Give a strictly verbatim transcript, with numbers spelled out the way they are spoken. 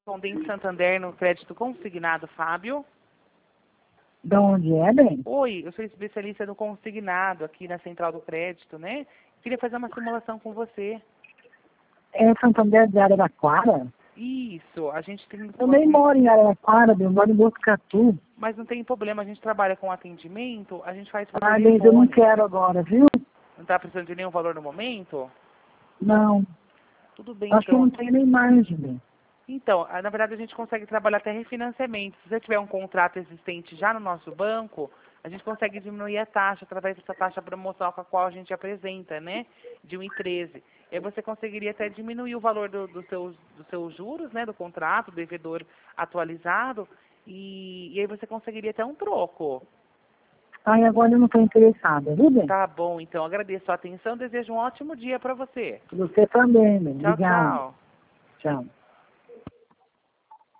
Correspondente Santander no crédito consignado, Fábio. De onde é, bem? Oi, eu sou especialista no consignado aqui na Central do Crédito, né? Queria fazer uma simulação com você. É Santander de Araraquara? Isso, a gente tem... Eu nem moro em Araraquara, eu moro em Botucatu. Mas não tem problema, a gente trabalha com atendimento, a gente faz por Ah, telefone. mas eu não quero agora, viu? Não está precisando de nenhum valor no momento? Não. Tudo bem, Acho que então. não tem nem margem, bem. Então, na verdade, a gente consegue trabalhar até refinanciamento. Se você tiver um contrato existente já no nosso banco, a gente consegue diminuir a taxa através dessa taxa promocional com a qual a gente apresenta, né? De um vírgula treze. E aí você conseguiria até diminuir o valor do, do seus, dos seus juros, né? Do contrato, do devedor atualizado. E, e aí você conseguiria até um troco. Ai, agora eu não estou interessada, viu, bem? Tá bom, então. Agradeço a atenção. Desejo um ótimo dia para você. Você também, bem. Tchau, Obrigado. tchau. Tchau.